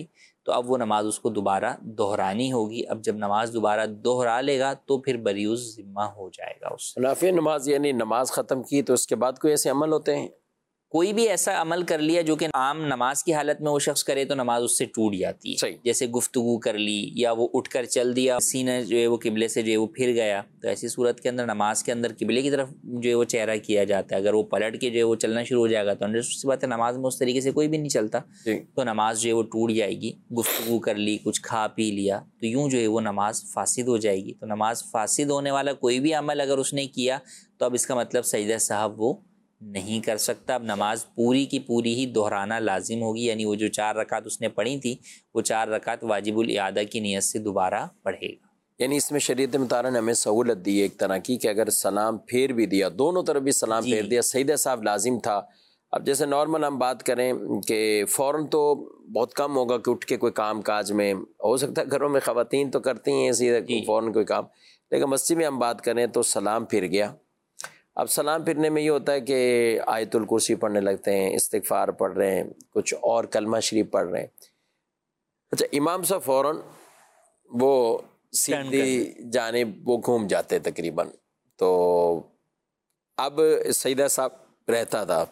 تو اب وہ نماز اس کو دوبارہ دہرانی ہوگی. اب جب نماز دوبارہ دہرا لے گا تو پھر بریوز ذمہ ہو جائے گا اس سے. نافع نماز یعنی نماز ختم کی تو اس کے بعد کوئی ایسے عمل ہوتے ہیں؟ کوئی بھی ایسا عمل کر لیا جو کہ عام نماز کی حالت میں وہ شخص کرے تو نماز اس سے ٹوٹ جاتی ہے. صحیح. جیسے گفتگو کر لی یا وہ اٹھ کر چل دیا, سینہ جو ہے وہ قبلے سے جو ہے وہ پھر گیا, تو ایسی صورت کے اندر نماز کے اندر قبلے کی طرف جو ہے وہ چہرہ کیا جاتا ہے. اگر وہ پلٹ کے جو ہے وہ چلنا شروع ہو جائے گا تو سی بات ہے نماز میں اس طریقے سے کوئی بھی نہیں چلتا, تو نماز جو ہے وہ ٹوٹ جائے گی. گفتگو کر لی, کچھ کھا پی لیا, تو یوں جو ہے وہ نماز فاسد ہو جائے گی. تو نماز فاسد ہونے والا کوئی بھی عمل اگر اس نے کیا تو اب اس کا مطلب سجدہ سہو وہ نہیں کر سکتا. اب نماز پوری کی پوری ہی دہرانا لازم ہوگی, یعنی وہ جو 4 رکعت اس نے پڑھی تھی وہ 4 رکعت واجب الاعادہ کی نیت سے دوبارہ پڑھے گا. یعنی اس میں شریعت مطالعہ نے ہمیں سہولت دی ہے ایک طرح کی کہ اگر سلام پھیر بھی دیا, دونوں طرف بھی سلام پھیر دیا, سجدہ سہو لازم تھا. اب جیسے نارمل ہم بات کریں کہ فوراً تو بہت کم ہوگا کہ اٹھ کے کوئی کام کاج میں, ہو سکتا ہے گھروں میں خواتین تو کرتی ہیں سیدھے فوراً کوئی کام, لیکن مسجد میں ہم بات کریں تو سلام پھر گیا. اب سلام پھرنے میں یہ ہوتا ہے کہ آیت الکرسی پڑھنے لگتے ہیں, استغفار پڑھ رہے ہیں, کچھ اور کلمہ شریف پڑھ رہے ہیں. اچھا, امام صاحب فوراً وہ سیدھی جانب وہ گھوم جاتے تقریباً, تو اب سجدہ صاحب رہتا تھا,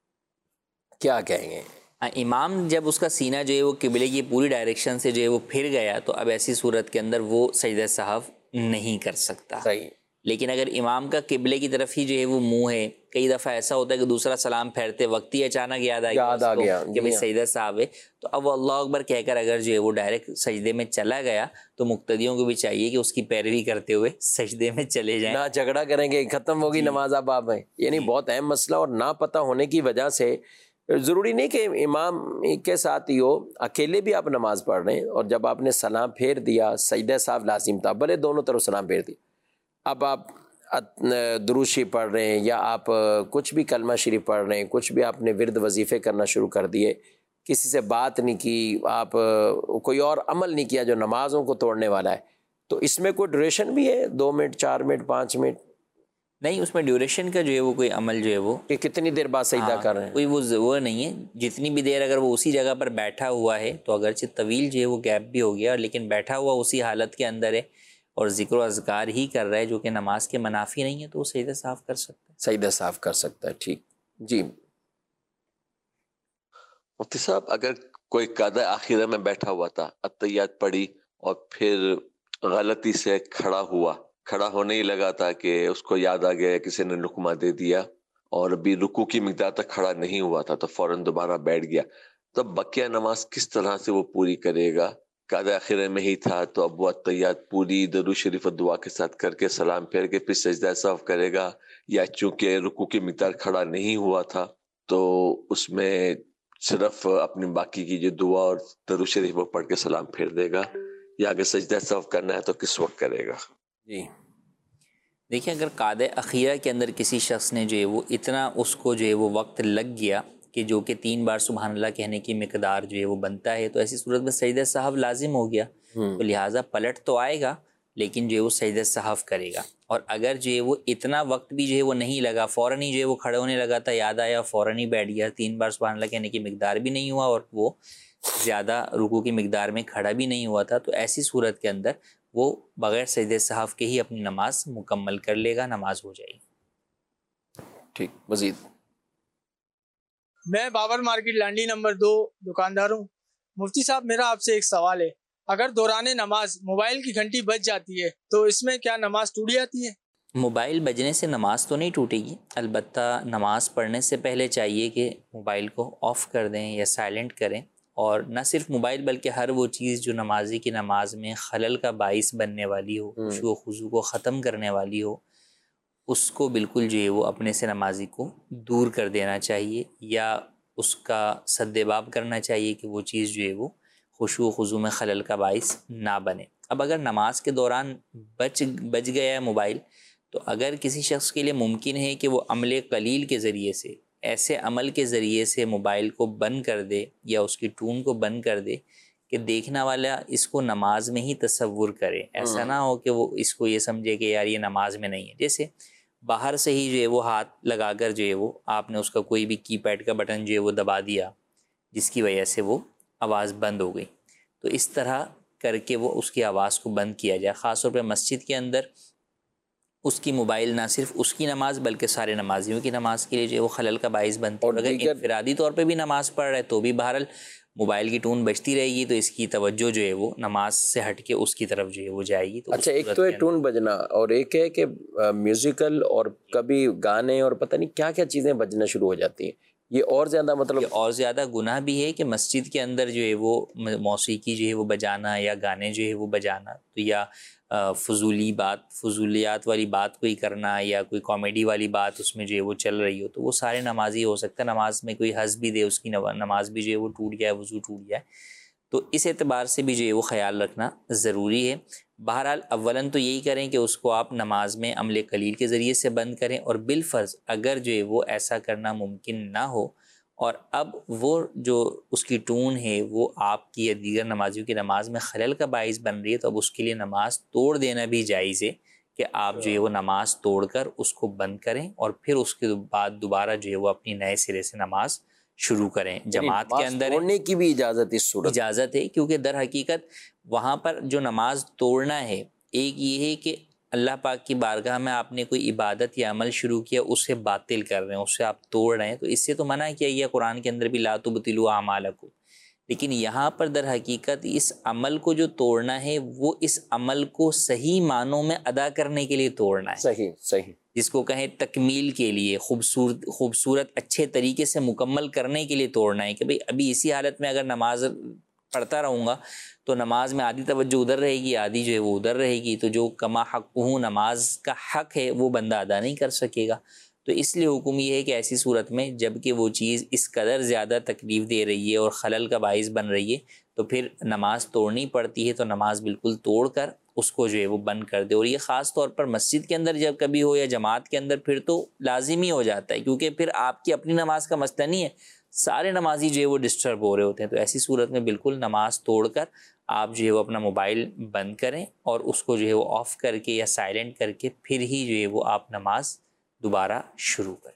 کیا کہیں گے؟ امام جب اس کا سینہ جو ہے وہ قبلے کی پوری ڈائریکشن سے جو ہے وہ پھر گیا تو اب ایسی صورت کے اندر وہ سجدہ سہو نہیں کر سکتا. صحیح. لیکن اگر امام کا قبلے کی طرف ہی جو ہے وہ منہ ہے, کئی دفعہ ایسا ہوتا ہے کہ دوسرا سلام پھیرتے وقت ہی اچانک یاد آ گیا کہ بھائی سجدہ صاحب ہے, تو اب وہ اللہ اکبر کہہ کر اگر جو ہے وہ ڈائریکٹ سجدے میں چلا گیا تو مقتدیوں کو بھی چاہیے کہ اس کی پیروی کرتے ہوئے سجدے میں چلے جائیں. نہ جھگڑا کریں گے, ختم ہوگی نماز. اب آپ ہیں یعنی بہت اہم مسئلہ, اور نہ پتہ ہونے کی وجہ سے ضروری نہیں کہ امام کے ساتھ ہی ہو, اکیلے بھی آپ نماز پڑھ رہے ہیں اور جب آپ نے سلام پھیر دیا, سجدہ صاحب لازم تھا, بھلے دونوں طرف سلام پھیر دیا, اب آپ درود شریف پڑھ رہے ہیں یا آپ کچھ بھی کلمہ شریف پڑھ رہے ہیں, کچھ بھی آپ نے ورد وظیفے کرنا شروع کر دیے, کسی سے بات نہیں کی, آپ کوئی اور عمل نہیں کیا جو نمازوں کو توڑنے والا ہے, تو اس میں کوئی ڈیوریشن بھی ہے 2 منٹ 4 منٹ 5 منٹ؟ نہیں, اس میں ڈیوریشن کا جو ہے وہ کوئی عمل جو ہے وہ کہ کتنی دیر بعد سجدہ کر رہے ہیں, کوئی وہ نہیں ہے. جتنی بھی دیر اگر وہ اسی جگہ پر بیٹھا ہوا ہے تو اگرچہ طویل جو ہے وہ گیپ بھی ہو گیا, لیکن بیٹھا ہوا اسی حالت کے اندر ہے اور ذکر و اذکار ہی کر رہا ہے جو کہ نماز کے منافی نہیں ہے, تو وہ سجدہ صاف کر سکتا ہے. سجدہ صاف کر سکتا ہے. ٹھیک جی. مفتی صاحب, اگر کوئی قاعدہ آخرہ میں بیٹھا ہوا تھا, اتحیات پڑھی اور پھر غلطی سے کھڑا ہوا, کھڑا ہونے ہی لگا تھا کہ اس کو یاد آ گیا کسی نے لقمہ دے دیا اور ابھی رکوع کی مقدار تک کھڑا نہیں ہوا تھا تو فوراً دوبارہ بیٹھ گیا, تب بقیہ نماز کس طرح سے وہ پوری کرے گا؟ قاعدہ آخرہ میں ہی تھا تو اب وہ اتحیات پوری درود شریف و دعا کے ساتھ کر کے سلام پھیر کے پھر سجدہ سہو کرے گا, یا چونکہ رکوع کی مقدار کھڑا نہیں ہوا تھا تو اس میں صرف اپنی باقی کی جو دعا اور درود شریف وہ پڑھ کے سلام پھیر دے گا, یا اگر سجدہ سہو کرنا ہے تو کس وقت کرے گا؟ جی دیکھیں, اگر قاعدہ اخیرہ کے اندر کسی شخص نے جو ہے وہ اتنا اس کو جو ہے وہ وقت لگ گیا کہ جو کہ 3 بار سبحان اللہ کہنے کی مقدار جو ہے وہ بنتا ہے, تو ایسی صورت میں سجدہ سہو لازم ہو گیا, تو لہٰذا پلٹ تو آئے گا لیکن جو ہے وہ سجدہ سہو کرے گا. اور اگر جو ہے وہ اتنا وقت بھی جو ہے وہ نہیں لگا, فوراً ہی جو ہے وہ کھڑے ہونے لگا تھا, یاد آیا فوراً ہی بیٹھ گیا, 3 بار سبحان اللہ کہنے کی مقدار بھی نہیں ہوا اور وہ زیادہ رکوع کی مقدار میں کھڑا بھی نہیں ہوا تھا, تو ایسی صورت کے اندر وہ بغیر سجدہ سہو کے ہی اپنی نماز مکمل کر لے گا, نماز ہو جائے گی. ٹھیک. مزید میں بابر مارکیٹ لانڈی نمبر 2 دکاندار ہوں. مفتی صاحب, میرا آپ سے ایک سوال ہے, اگر دوران نماز موبائل کی گھنٹی بج جاتی ہے تو اس میں کیا نماز ٹوٹ جاتی ہے؟ موبائل بجنے سے نماز تو نہیں ٹوٹے گی, البتہ نماز پڑھنے سے پہلے چاہیے کہ موبائل کو آف کر دیں یا سائلنٹ کریں, اور نہ صرف موبائل بلکہ ہر وہ چیز جو نمازی کی نماز میں خلل کا باعث بننے والی ہو, خشوع و خضوع کو ختم کرنے والی ہو, اس کو بالکل جو ہے وہ اپنے سے نمازی کو دور کر دینا چاہیے, یا اس کا سد باب کرنا چاہیے کہ وہ چیز جو ہے وہ خشوع و خضوع میں خلل کا باعث نہ بنے. اب اگر نماز کے دوران بج گیا ہے موبائل, تو اگر کسی شخص کے لیے ممکن ہے کہ وہ عمل قلیل کے ذریعے سے, ایسے عمل کے ذریعے سے موبائل کو بند کر دے یا اس کی ٹون کو بند کر دے کہ دیکھنا والا اس کو نماز میں ہی تصور کرے, ایسا نہ ہو کہ وہ اس کو یہ سمجھے کہ یار یہ نماز میں نہیں ہے. جیسے باہر سے ہی جو ہے وہ ہاتھ لگا کر جو ہے وہ آپ نے اس کا کوئی بھی کی پیڈ کا بٹن جو ہے وہ دبا دیا, جس کی وجہ سے وہ آواز بند ہو گئی, تو تو اس طرح کر کے وہ اس کی آواز کو بند کیا جائے. خاص طور پہ مسجد کے اندر اس کی موبائل نہ صرف اس کی نماز بلکہ سارے نمازیوں کی نماز کے لیے جو ہے وہ خلل کا باعث بنتا ہے. اور اگر انفرادی طور پہ بھی نماز پڑھ رہا ہے تو بھی بہرحال موبائل کی ٹون بجتی رہے گی تو اس کی توجہ جو ہے وہ نماز سے ہٹ کے اس کی طرف جو ہے وہ جائے گی. تو اچھا، ایک تو ہے ٹون بجنا اور ایک ہے کہ میوزیکل اور کبھی گانے اور پتہ نہیں کیا کیا چیزیں بجنا شروع ہو جاتی ہیں. یہ اور زیادہ مطلب اور زیادہ گناہ بھی ہے کہ مسجد کے اندر جو ہے وہ موسیقی جو ہے وہ بجانا یا گانے جو ہے وہ بجانا، تو یا فضولیات والی بات کوئی کرنا یا کوئی کامیڈی والی بات اس میں جو ہے وہ چل رہی ہو، تو وہ سارے نمازی ہو سکتا ہے نماز میں کوئی ہنس بھی دے اس کی نماز بھی جو ہے وہ ٹوٹ جائے، وضو ٹوٹ جائے. تو اس اعتبار سے بھی جو ہے وہ خیال رکھنا ضروری ہے. بہرحال اولاً تو یہی کریں کہ اس کو آپ نماز میں عمل قلیل کے ذریعے سے بند کریں، اور بالفرض اگر جو ہے وہ ایسا کرنا ممکن نہ ہو اور اب وہ جو اس کی ٹون ہے وہ آپ کی یا دیگر نمازیوں کی نماز میں خلل کا باعث بن رہی ہے، تو اب اس کے لیے نماز توڑ دینا بھی جائز ہے کہ آپ جو ہے وہ نماز توڑ کر اس کو بند کریں اور پھر اس کے بعد دوبارہ جو ہے وہ اپنی نئے سرے سے نماز شروع کریں. جماعت کے اندر توڑنے کی بھی اجازت اس صورت اجازت ہے، کیونکہ در حقیقت وہاں پر جو نماز توڑنا ہے، ایک یہ ہے کہ اللہ پاک کی بارگاہ میں آپ نے کوئی عبادت یا عمل شروع کیا، اسے باطل کر رہے ہیں، اسے آپ توڑ رہے ہیں، تو اس سے تو منع کیا گیا قرآن کے اندر بھی لا تبطلوا اعمالکم. لیکن یہاں پر در حقیقت اس عمل کو جو توڑنا ہے وہ اس عمل کو صحیح معنوں میں ادا کرنے کے لیے توڑنا ہے. صحیح جس کو کہیں تکمیل کے لیے، خوبصورت اچھے طریقے سے مکمل کرنے کے لیے توڑنا ہے کہ بھئی ابھی اسی حالت میں اگر نماز پڑھتا رہوں گا تو نماز میں آدھی توجہ ادھر رہے گی، آدھی جو ہے وہ ادھر رہے گی، تو جو کما حق ہوں نماز کا حق ہے وہ بندہ ادا نہیں کر سکے گا. تو اس لیے حکم یہ ہے کہ ایسی صورت میں جب کہ وہ چیز اس قدر زیادہ تکلیف دے رہی ہے اور خلل کا باعث بن رہی ہے تو پھر نماز توڑنی پڑتی ہے، تو نماز بالکل توڑ کر اس کو جو ہے وہ بند کر دے. اور یہ خاص طور پر مسجد کے اندر جب کبھی ہو یا جماعت کے اندر پھر تو لازمی ہو جاتا ہے، کیونکہ پھر آپ کی اپنی نماز کا مسئلہ نہیں ہے، سارے نمازی جو ہے وہ ڈسٹرب ہو رہے ہوتے ہیں. تو ایسی صورت میں بالکل نماز توڑ کر آپ جو ہے وہ اپنا موبائل بند کریں اور اس کو جو ہے وہ آف کر کے یا سائلنٹ کر کے پھر ہی جو ہے وہ آپ نماز دوبارہ شروع کریں.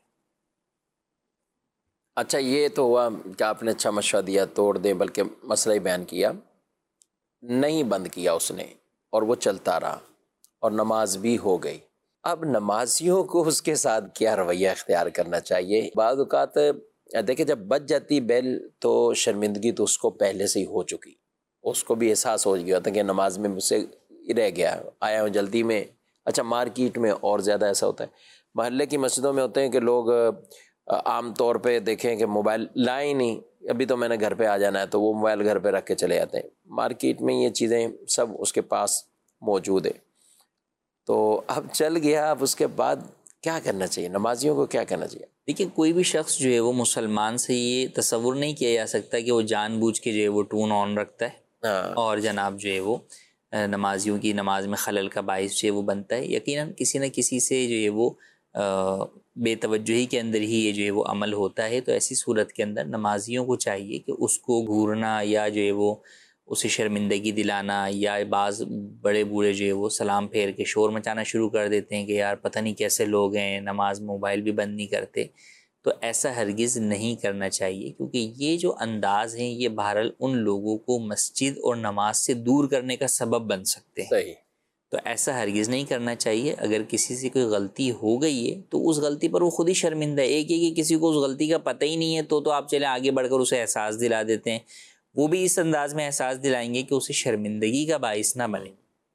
اچھا، یہ تو ہوا کہ آپ نے اچھا مشورہ دیا توڑ دیں، بلکہ مسئلہ ہی بیان کیا. نہیں بند کیا اس نے اور وہ چلتا رہا اور نماز بھی ہو گئی. اب نمازیوں کو اس کے ساتھ کیا رویہ اختیار کرنا چاہیے؟ بعض اوقات دیکھیں جب بج جاتی بیل تو شرمندگی تو اس کو پہلے سے ہی ہو چکی، اس کو بھی احساس ہو گیا تھا کہ نماز میں مجھ سے رہ گیا، آیا ہوں جلدی میں. اچھا، مارکیٹ میں اور زیادہ ایسا ہوتا ہے، محلے کی مسجدوں میں ہوتے ہیں کہ لوگ عام طور پہ دیکھیں کہ موبائل لائیں نہیں، ابھی تو میں نے گھر پہ آ جانا ہے، تو وہ موبائل گھر پہ رکھ کے چلے جاتے ہیں. مارکیٹ میں یہ چیزیں سب اس کے پاس موجود ہے. تو اب چل گیا، اب اس کے بعد کیا کرنا چاہیے؟ نمازیوں کو کیا کرنا چاہیے؟ دیکھیں، کوئی بھی شخص جو ہے وہ مسلمان سے یہ تصور نہیں کیا جا سکتا کہ وہ جان بوجھ کے جو ہے وہ ٹون آن رکھتا ہے اور جناب جو ہے وہ نمازیوں کی نماز میں خلل کا باعث جو ہے وہ بنتا ہے. یقیناً کسی نہ کسی سے جو ہے وہ بے توجہی کے اندر ہی یہ جو ہے وہ عمل ہوتا ہے. تو ایسی صورت کے اندر نمازیوں کو چاہیے کہ اس کو گھورنا یا جو ہے وہ اسے شرمندگی دلانا، یا بعض بڑے بوڑھے جو ہے وہ سلام پھیر کے شور مچانا شروع کر دیتے ہیں کہ یار پتہ نہیں کیسے لوگ ہیں، نماز موبائل بھی بند نہیں کرتے. تو ایسا ہرگز نہیں کرنا چاہیے، کیونکہ یہ جو انداز ہیں یہ بہرحال ان لوگوں کو مسجد اور نماز سے دور کرنے کا سبب بن سکتے ہیں. صحیح. تو ایسا ہرگز نہیں کرنا چاہیے. اگر کسی سے کوئی غلطی ہو گئی ہے تو اس غلطی پر وہ خود ہی شرمندہ ہے. ایک ہے کہ کسی کو اس غلطی کا پتہ ہی نہیں ہے تو آپ چلیں آگے بڑھ کر اسے احساس دلا دیتے ہیں، وہ بھی اس انداز میں احساس دلائیں گے کہ اسے شرمندگی کا باعث نہ بنے.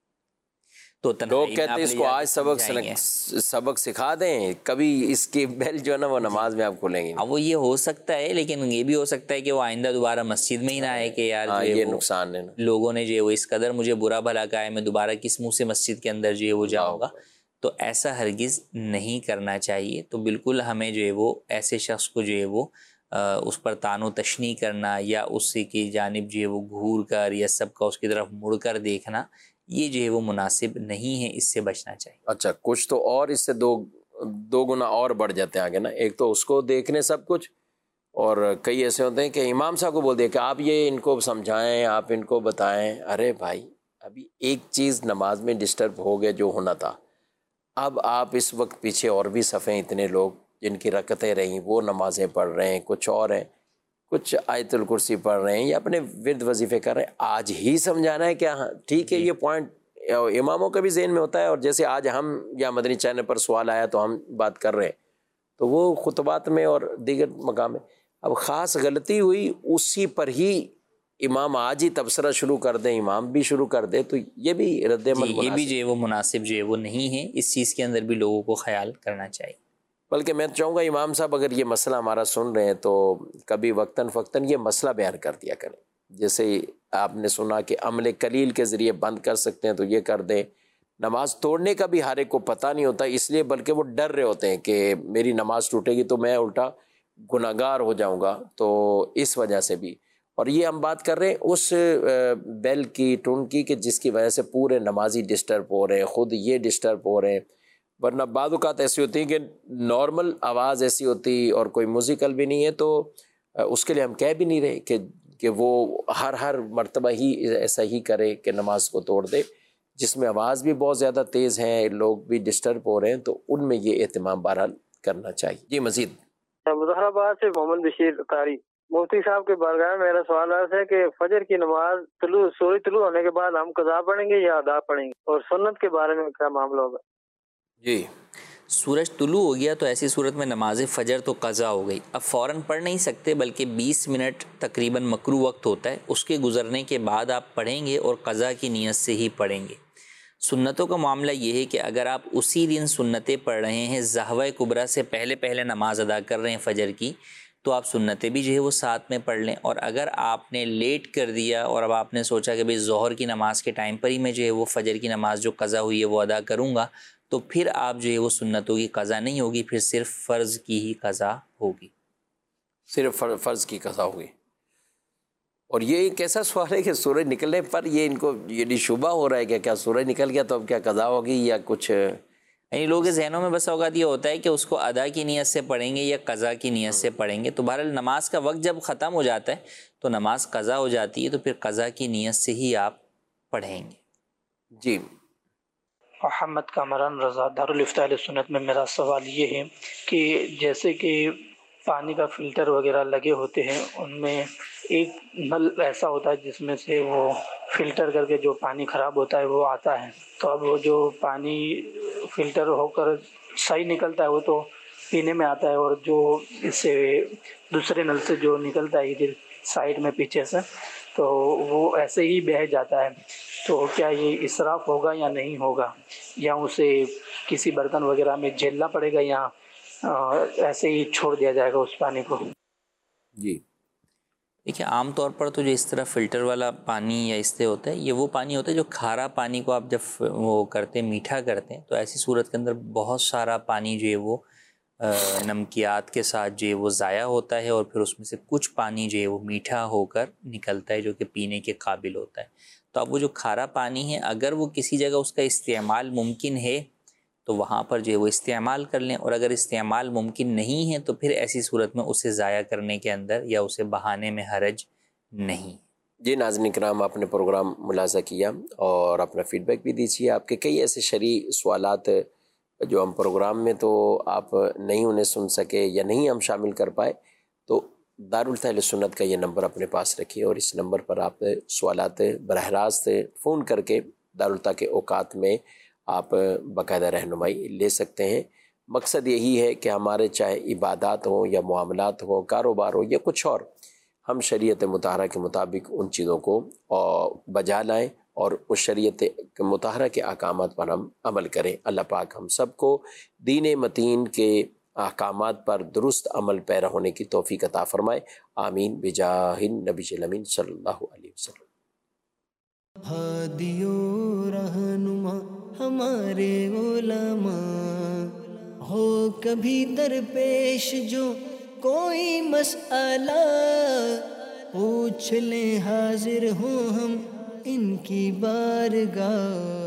تو لوگ کہتے ہیں اس کو آج سبق سکھا دیں، کبھی اس کی بیل جو ہے نا وہ نماز میں آپ کھولیں گے. اب وہ یہ ہو سکتا ہے، لیکن یہ بھی ہو سکتا ہے کہ وہ آئندہ دوبارہ مسجد میں ہی نہ آئے کہ یار یہ نقصان ہے، لوگوں نے جو ہے وہ اس قدر مجھے برا بھلا کہا ہے، میں دوبارہ کس منہ سے مسجد کے اندر جو ہے وہ جاؤں گا. تو ایسا ہرگز نہیں کرنا چاہیے. تو بالکل ہمیں جو ہے وہ ایسے شخص کو جو ہے وہ اس پر طعن و تشنیع کرنا یا اس کی جانب جو ہے وہ گھور کر یا سب کا اس کی طرف مڑ کر دیکھنا، یہ جو ہے وہ مناسب نہیں ہے، اس سے بچنا چاہیے. اچھا، کچھ تو اور اس سے دو گنا اور بڑھ جاتے ہیں آگے نا. ایک تو اس کو دیکھنے سب کچھ، اور کئی ایسے ہوتے ہیں کہ امام صاحب کو بول دیا کہ آپ یہ ان کو سمجھائیں، آپ ان کو بتائیں. ارے بھائی، ابھی ایک چیز نماز میں ڈسٹرب ہو گیا جو ہونا تھا، اب آپ اس وقت پیچھے اور بھی صفیں اتنے لوگ جن کی رکعتیں رہیں وہ نمازیں پڑھ رہے ہیں، کچھ اور ہیں، کچھ آیت الکرسی پڑھ رہے ہیں یا اپنے ورد وظیفے کر رہے ہیں، آج ہی سمجھانا ہے کہ ہاں ٹھیک ہے، یہ پوائنٹ اماموں کا بھی ذہن میں ہوتا ہے، اور جیسے آج ہم یا مدنی چینل پر سوال آیا تو ہم بات کر رہے ہیں، تو وہ خطبات میں اور دیگر مقام میں اب خاص غلطی ہوئی اسی پر ہی امام آج ہی تبصرہ شروع کر دیں، امام بھی شروع کر دے، تو یہ بھی رد عمل یہ بھی جو ہے وہ مناسب جو ہے وہ نہیں ہے، اس چیز کے اندر بھی لوگوں کو خیال کرنا چاہیے۔ بلکہ میں چاہوں گا امام صاحب اگر یہ مسئلہ ہمارا سن رہے ہیں تو کبھی وقتاً فوقتاً یہ مسئلہ بیان کر دیا کریں، جیسے آپ نے سنا کہ عمل قلیل کے ذریعے بند کر سکتے ہیں تو یہ کر دیں۔ نماز توڑنے کا بھی ہر ایک کو پتہ نہیں ہوتا، اس لیے بلکہ وہ ڈر رہے ہوتے ہیں کہ میری نماز ٹوٹے گی تو میں الٹا گناہگار ہو جاؤں گا، تو اس وجہ سے بھی۔ اور یہ ہم بات کر رہے ہیں اس بیل کی ٹون کی کہ جس کی وجہ سے پورے نمازی ڈسٹرب ہو رہے ہیں، خود یہ ڈسٹرب ہو رہے ہیں، ورنہ بعض اوقات ایسی ہوتی ہیں کہ نارمل آواز ایسی ہوتی اور کوئی موزیکل بھی نہیں ہے، تو اس کے لیے ہم کہہ بھی نہیں رہے کہ وہ ہر مرتبہ ہی ایسا ہی کرے کہ نماز کو توڑ دے، جس میں آواز بھی بہت زیادہ تیز ہیں، لوگ بھی ڈسٹرب ہو رہے ہیں، تو ان میں یہ اہتمام بہرحال کرنا چاہیے۔ جی مزید مظفر آباد سے محمد بشیر قاری۔ مفتی صاحب کے بارگاہ میں میرا سوال ہے کہ فجر کی نماز سورج طلوع ہونے کے بعد ہم قضا پڑھیں گے یا ادا پڑھیں گے، اور سنت کے بارے میں کیا معاملہ ہوگا؟ جی، سورج طلوع ہو گیا تو ایسی صورت میں نماز فجر تو قضا ہو گئی، اب فوراً پڑھ نہیں سکتے، بلکہ 20 منٹ تقریباً مکروہ وقت ہوتا ہے، اس کے گزرنے کے بعد آپ پڑھیں گے اور قضا کی نیت سے ہی پڑھیں گے۔ سنتوں کا معاملہ یہ ہے کہ اگر آپ اسی دن سنتیں پڑھ رہے ہیں، ضحوہ کبریٰ سے پہلے نماز ادا کر رہے ہیں فجر کی، تو آپ سنتیں بھی جو ہے وہ ساتھ میں پڑھ لیں، اور اگر آپ نے لیٹ کر دیا اور اب آپ نے سوچا کہ بھئی ظہر کی نماز کے ٹائم پر ہی میں جو ہے وہ فجر کی نماز جو قضا ہوئی ہے وہ ادا کروں گا، تو پھر آپ جو ہے وہ سنتوں کی قضا نہیں ہوگی، پھر صرف فرض کی ہی قضا ہوگی، صرف فرض کی قضا ہوگی۔ اور یہ ایک ایسا سوال ہے کہ سورج نکلنے پر یہ ان کو یہ شبہ ہو رہا ہے کہ کیا سورج نکل گیا تو اب کیا قضا ہوگی یا کچھ، یعنی لوگوں کے ذہنوں میں بس اوقات یہ ہوتا ہے کہ اس کو ادا کی نیت سے پڑھیں گے یا قضا کی نیت سے پڑھیں گے، تو بہرحال نماز کا وقت جب ختم ہو جاتا ہے تو نماز قضا ہو جاتی ہے، تو پھر قضا کی نیت سے ہی آپ پڑھیں گے۔ جی محمد کامران رضا، دارالفتہ اہل سنت میں میرا سوال یہ ہے کہ جیسے کہ پانی کا فلٹر وغیرہ لگے ہوتے ہیں، ان میں ایک نل ایسا ہوتا ہے جس میں سے وہ فلٹر کر کے جو پانی خراب ہوتا ہے وہ آتا ہے، تو اب وہ جو پانی فلٹر ہو کر صحیح نکلتا ہے وہ تو پینے میں آتا ہے، اور جو اس سے دوسرے نل سے جو نکلتا ہے ادھر سائڈ میں پیچھے سے، تو وہ ایسے ہی بہہ جاتا ہے، تو کیا یہ اسراف ہوگا یا نہیں ہوگا، یا اسے کسی برتن وغیرہ میں جھیلنا پڑے گا، یا ایسے ہی چھوڑ دیا جائے گا اس پانی کو؟ جی دیکھیے، عام طور پر تو جو اس طرح فلٹر والا پانی یا اس سے ہوتا ہے، یہ وہ پانی ہوتا ہے جو کھارا پانی کو آپ جب وہ کرتے ہیں، میٹھا کرتے ہیں، تو ایسی صورت کے اندر بہت سارا پانی جو ہے وہ نمکیات کے ساتھ جو ہے وہ ضائع ہوتا ہے، اور پھر اس میں سے کچھ پانی جو ہے وہ میٹھا ہو کر نکلتا ہے جو کہ پینے کے قابل ہوتا ہے۔ تو اب وہ جو کھارا پانی ہے، اگر وہ کسی جگہ اس کا استعمال ممکن ہے تو وہاں پر جو ہے وہ استعمال کر لیں، اور اگر استعمال ممکن نہیں ہے تو پھر ایسی صورت میں اسے ضائع کرنے کے اندر یا اسے بہانے میں حرج نہیں۔ جی ناظرین کرام، آپ نے پروگرام ملاحظہ کیا اور اپنا فیڈ بیک بھی دیجیے۔ آپ کے کئی ایسے شرعی سوالات جو ہم پروگرام میں تو آپ نہیں انہیں سن سکے یا نہیں ہم شامل کر پائے، تو دارالفتہ اہل سنت کا یہ نمبر اپنے پاس رکھیے، اور اس نمبر پر آپ سوالات براہ راست فون کر کے دارالفتہ کے اوقات میں آپ باقاعدہ رہنمائی لے سکتے ہیں۔ مقصد یہی ہے کہ ہمارے چاہے عبادات ہوں یا معاملات ہوں، کاروبار ہو یا کچھ اور، ہم شریعت مطہرہ کے مطابق ان چیزوں کو بجا لائیں اور اس شریعت مطہرہ کے احکامات پر ہم عمل کریں۔ اللہ پاک ہم سب کو دین متین کے احکامات پر درست عمل پیرا ہونے کی توفیق عطا فرمائے، آمین بجاہ النبی الامین صلی اللہ علیہ وسلم۔ ہادی و رہنما ہمارے علماء، ہو کبھی درپیش جو کوئی مسئلہ، پوچھ لیں حاضر ہوں ہم ان کی بارگاہ۔